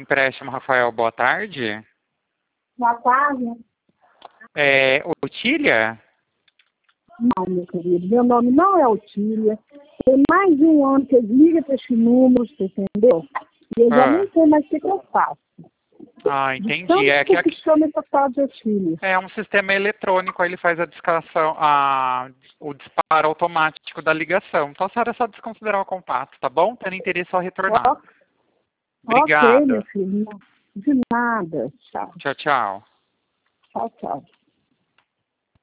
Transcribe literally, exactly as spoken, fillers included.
Empréstimo, Rafael, boa tarde. Boa tarde. É, Otília? Não, meu querido, meu nome não é Otília. Tem mais de um ano que eles ligam para esse número, você entendeu? E eu já Ah. nem sei mais o que, que eu faço. Ah, De entendi. tanto É que aqui que chama essa tal de Otília. é um sistema eletrônico, aí ele faz a discaração, a, o disparo automático da ligação. Então a senhora só desconsiderar o contato, tá bom? Tendo interesse, só retornar. Ó, ok, meu Obrigado. filho. De nada. Tchau. Tchau, tchau. Tchau, tchau.